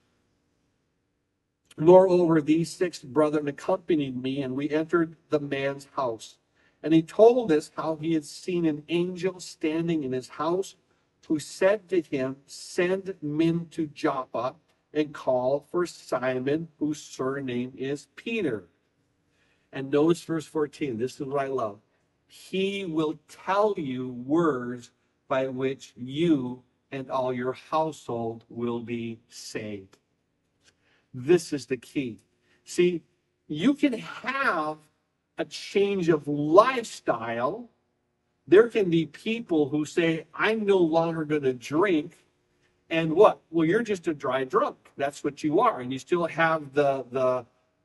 Moreover, these 6 brethren accompanied me, and we entered the man's house. And he told us how he had seen an angel standing in his house, who said to him, send men to Joppa and call for Simon, whose surname is Peter. And notice verse 14. This is what I love. He will tell you words by which you and all your household will be saved. This is the key. See, you can have a change of lifestyle. There can be people who say, I'm no longer going to drink. And what? Well, you're just a dry drunk. That's what you are. And you still have the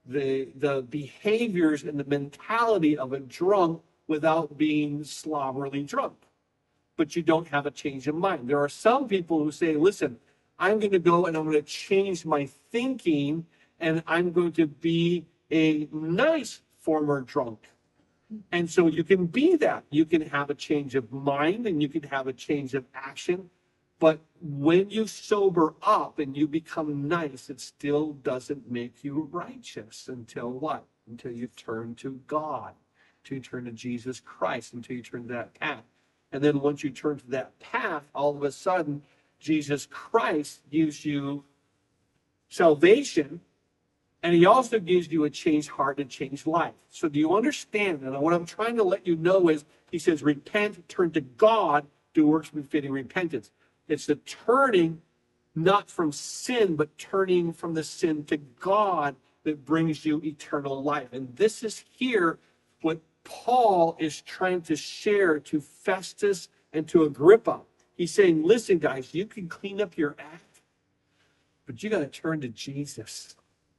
behaviors and the mentality of a drunk without being slobberly drunk. But you don't have a change of mind. There are some people who say, listen, I'm going to go and I'm going to change my thinking, and I'm going to be a nice former drunk. And so you can be that. You can have a change of mind and you can have a change of action. But when you sober up and you become nice, it still doesn't make you righteous until what? Until you turn to God, until you turn to Jesus Christ, until you turn to that path. And then once you turn to that path, all of a sudden, Jesus Christ gives you salvation, and he also gives you a changed heart and changed life. So do you understand? And what I'm trying to let you know is, he says, repent, turn to God, do works befitting repentance. It's the turning, not from sin, but turning from the sin to God, that brings you eternal life. And this is here what Paul is trying to share to Festus and to Agrippa. He's saying, listen, guys, you can clean up your act, but you got to turn to Jesus.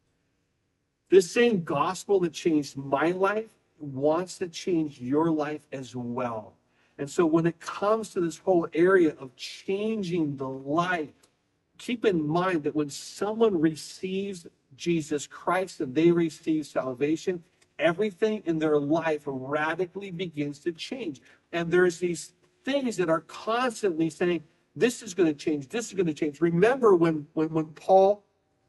This same gospel that changed my life wants to change your life as well. And so when it comes to this whole area of changing the life, keep in mind that when someone receives Jesus Christ and they receive salvation, everything in their life radically begins to change. And there's these things that are constantly saying, this is going to change, this is going to change. Remember when Paul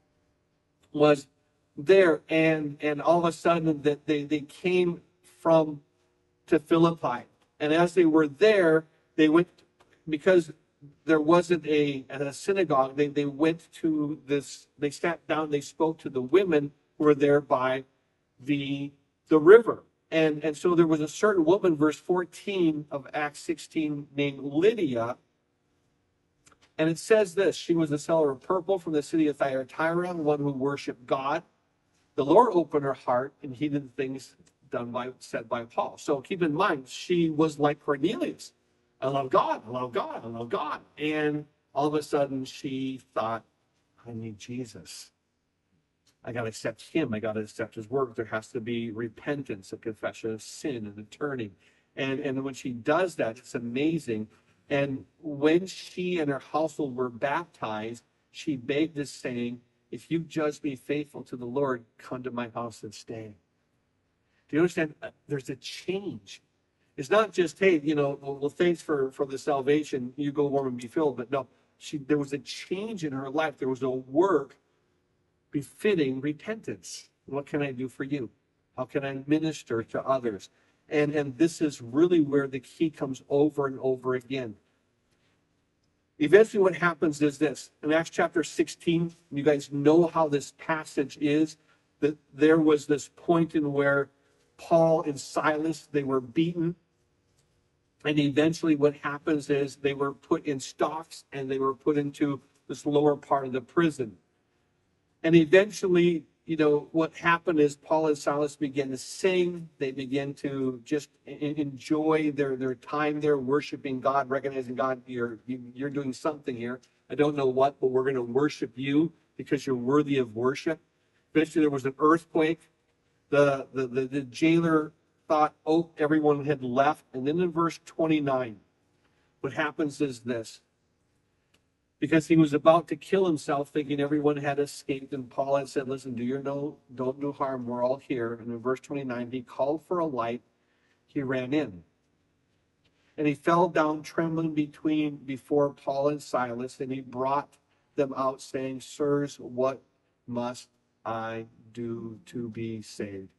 was there and all of a sudden that they came from to Philippi. And as they were there, they went, because there wasn't a synagogue, they went to this, they sat down, they spoke to the women who were there by the river. And so there was a certain woman, verse 14 of Acts 16, named Lydia, And it says this, she was a seller of purple from the city of Thyatira, one who worshiped God. The Lord opened her heart and heeded the things said by Paul. So keep in mind, she was like Cornelius. I love God, I love God, I love God. And all of a sudden she thought, I need Jesus. I got to accept him. I got to accept his work. There has to be repentance, a confession of sin, and a turning. And when she does that, it's amazing. And when she and her household were baptized, she begged this, saying, if you judge me faithful to the Lord, come to my house and stay. Do you understand? There's a change. It's not just, hey, well, thanks for the salvation. You go warm and be filled. But no, there was a change in her life. There was a work befitting repentance. What can I do for you? How can I minister to others? And this is really where the key comes over and over again. Eventually what happens is this. In Acts chapter 16, you guys know how this passage is, that there was this point in where Paul and Silas, they were beaten. And eventually what happens is they were put in stocks and they were put into this lower part of the prison. And eventually, what happened is Paul and Silas began to sing. They began to just enjoy their time there, worshiping God, recognizing God, you're doing something here. I don't know what, but we're going to worship you because you're worthy of worship. Eventually, there was an earthquake. The jailer thought, everyone had left. And then in verse 29, what happens is this. Because he was about to kill himself, thinking everyone had escaped. And Paul had said, listen, don't do harm. We're all here. And in verse 29, he called for a light. He ran in. And he fell down trembling before Paul and Silas. And he brought them out, saying, sirs, what must I do to be saved?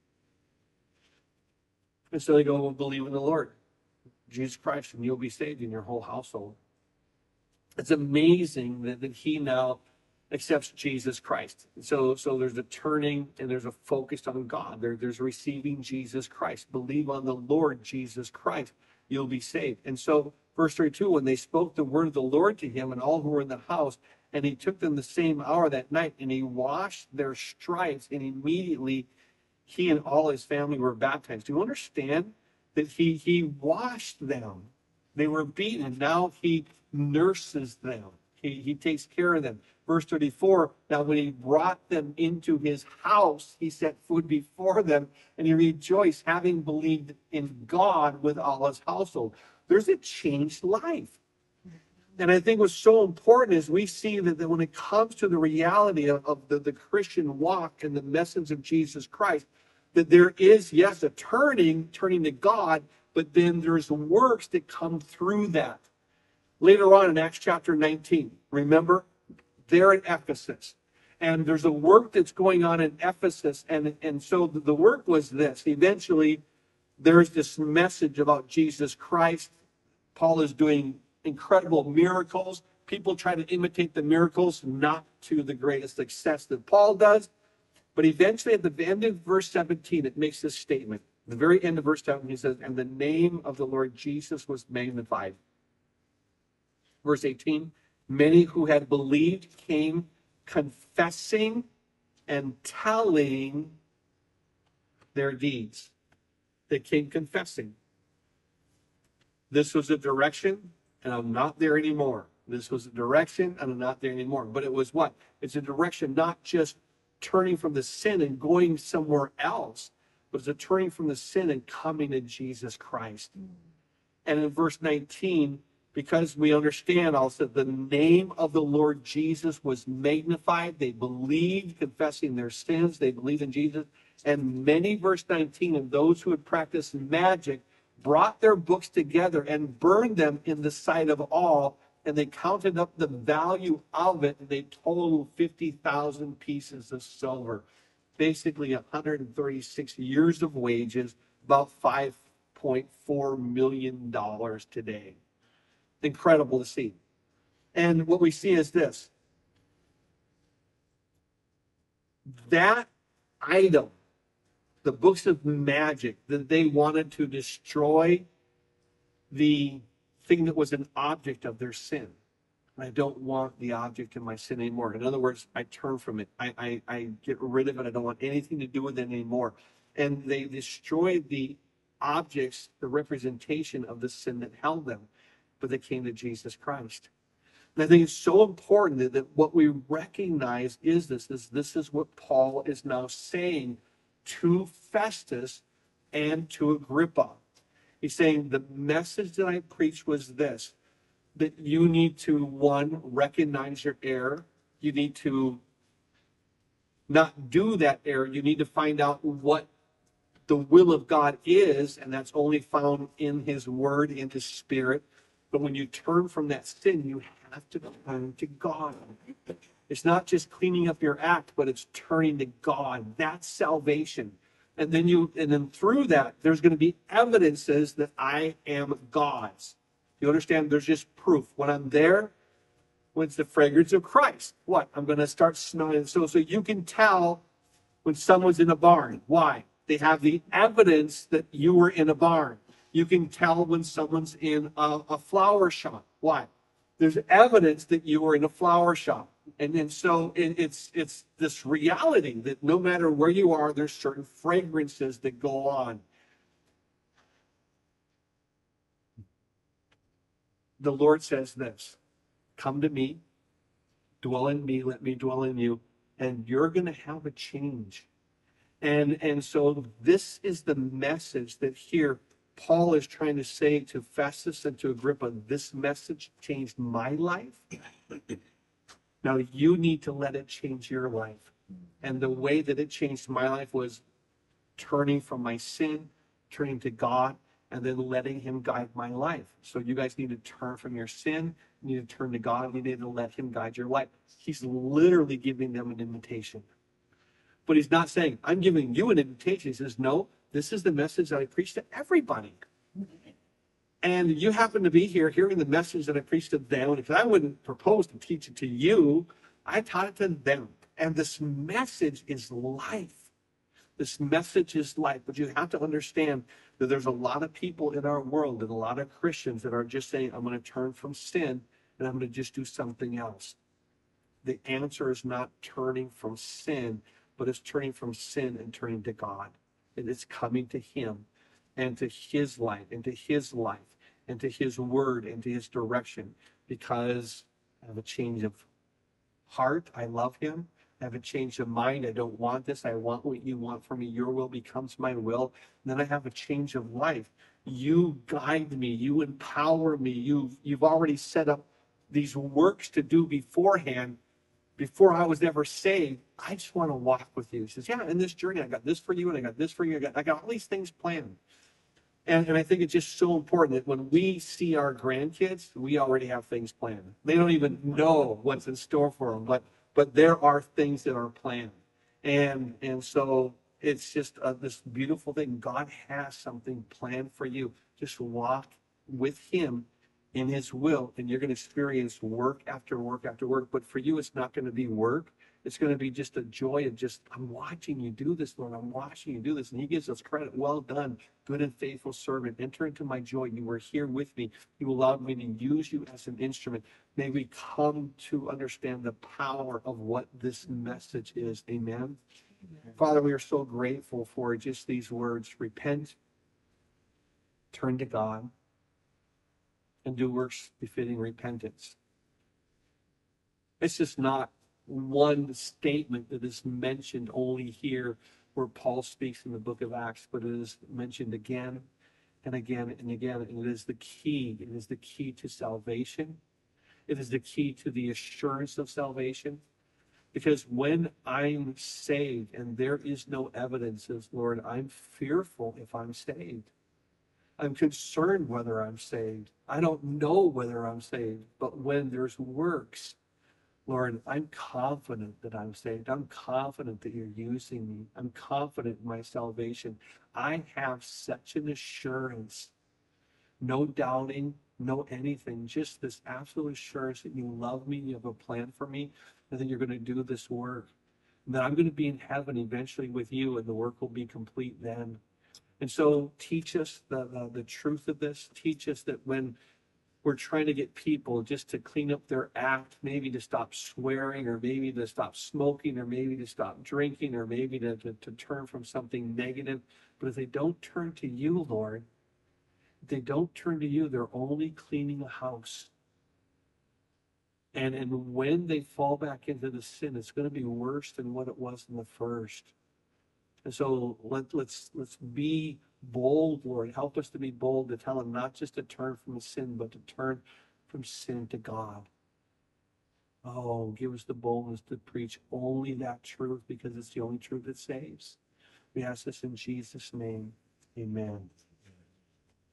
And so they go, well, believe in the Lord, Jesus Christ, and you'll be saved in your whole household. It's amazing that he now accepts Jesus Christ. So there's a turning and there's a focus on God. There's receiving Jesus Christ. Believe on the Lord Jesus Christ. You'll be saved. And so verse 32, when they spoke the word of the Lord to him and all who were in the house, and he took them the same hour that night, and he washed their stripes, and immediately he and all his family were baptized. Do you understand that he washed them? They were beaten, and now he nurses them. He takes care of them. Verse 34, now when he brought them into his house, he set food before them, and he rejoiced, having believed in God with all his household. There's a changed life. And I think what's so important is we see that when it comes to the reality of the Christian walk and the message of Jesus Christ, that there is, yes, a turning to God, but then there's works that come through that. Later on in Acts chapter 19, remember, they're in Ephesus. And there's a work that's going on in Ephesus. And so the work was this. Eventually, there's this message about Jesus Christ. Paul is doing incredible miracles. People try to imitate the miracles, not to the greatest success that Paul does. But eventually, at the end of verse 17, it makes this statement. At the very end of verse 17, he says, and the name of the Lord Jesus was magnified. Verse 18, many who had believed came confessing and telling their deeds. They came confessing. This was a direction, and I'm not there anymore. This was a direction, and I'm not there anymore. But it was what? It's a direction not just turning from the sin and going somewhere else, but it's a turning from the sin and coming to Jesus Christ. And in verse 19, because we understand also the name of the Lord Jesus was magnified. They believed, confessing their sins. They believed in Jesus. And many, verse 19, of those who had practiced magic brought their books together and burned them in the sight of all. And they counted up the value of it, and they totaled 50,000 pieces of silver. Basically 136 years of wages, about $5.4 million today. Incredible to see. And what we see is this. That item, the books of magic, that they wanted to destroy the thing that was an object of their sin. I don't want the object of my sin anymore. In other words, I turn from it. I get rid of it. I don't want anything to do with it anymore. And they destroyed the objects, the representation of the sin that held them, but they came to Jesus Christ. And I think it's so important that what we recognize is this is what Paul is now saying to Festus and to Agrippa. He's saying the message that I preached was this, that you need to, one, recognize your error. You need to not do that error. You need to find out what the will of God is, and that's only found in his word, in his spirit. But when you turn from that sin, you have to turn to God. It's not just cleaning up your act, but it's turning to God. That's salvation. And then through that, there's going to be evidences that I am God's. You understand? There's just proof. When I'm there, when it's the fragrance of Christ, what? I'm going to start smelling. So you can tell when someone's in a barn. Why? They have the evidence that you were in a barn. You can tell when someone's in a flower shop. Why? There's evidence that you were in a flower shop. And so it's this reality that no matter where you are, there's certain fragrances that go on. The Lord says this, come to me, dwell in me, let me dwell in you, and you're going to have a change. And so this is the message that here Paul is trying to say to Festus and to Agrippa. This message changed my life. Now you need to let it change your life. And the way that it changed my life was turning from my sin, turning to God, and then letting him guide my life. So you guys need to turn from your sin. You need to turn to God. You need to let him guide your life. He's literally giving them an invitation. But he's not saying, I'm giving you an invitation. He says, no, this is the message that I preach to everybody. And you happen to be here hearing the message that I preached to them. Because I wouldn't propose to teach it to you. I taught it to them. And this message is life. This message is life. But you have to understand that there's a lot of people in our world and a lot of Christians that are just saying, I'm going to turn from sin and I'm going to just do something else. The answer is not turning from sin, but it's turning from sin and turning to God. And it's coming to him and to his light and to his life and to his word and to his direction, because I have a change of heart. I love him. I have a change of mind. I don't want this. I want what you want for me. Your will becomes my will. And then I have a change of life. You guide me. You empower me. You've already set up these works to do beforehand. Before I was ever saved, I just want to walk with you. He says, yeah, in this journey, I got this for you, and I got this for you. I got all these things planned. And I think it's just so important that when we see our grandkids, we already have things planned. They don't even know what's in store for them, but there are things that are planned. And so it's just this beautiful thing. God has something planned for you. Just walk with him in his will, and you're going to experience work after work after work. But for you, it's not going to be work. It's going to be just a joy of just, I'm watching you do this, Lord. I'm watching you do this. And he gives us credit. Well done, good and faithful servant. Enter into my joy. You were here with me. You allowed me to use you as an instrument. May we come to understand the power of what this message is. Amen. Father, we are so grateful for just these words. Repent, turn to God, and do works befitting repentance. It's just not one statement that is mentioned only here where Paul speaks in the book of Acts, but it is mentioned again and again and again. And it is the key. It is the key to salvation. It is the key to the assurance of salvation. Because when I'm saved and there is no evidence, Lord, I'm fearful if I'm saved. I'm concerned whether I'm saved. I don't know whether I'm saved. But when there's works, Lord, I'm confident that I'm saved. I'm confident that you're using me. I'm confident in my salvation. I have such an assurance, no doubting, no anything, just this absolute assurance that you love me, you have a plan for me, and that you're going to do this work. And that I'm going to be in heaven eventually with you, and the work will be complete then. And so teach us the truth of this. Teach us that when we're trying to get people just to clean up their act, maybe to stop swearing, or maybe to stop smoking, or maybe to stop drinking, or maybe to turn from something negative. But if they don't turn to you, Lord, if they don't turn to you, they're only cleaning a house. And when they fall back into the sin, it's going to be worse than what it was in the first. And so let's be bold, Lord. Help us to be bold, to tell them not just to turn from sin, but to turn from sin to God. Oh, give us the boldness to preach only that truth, because it's the only truth that saves. We ask this in Jesus' name. Amen.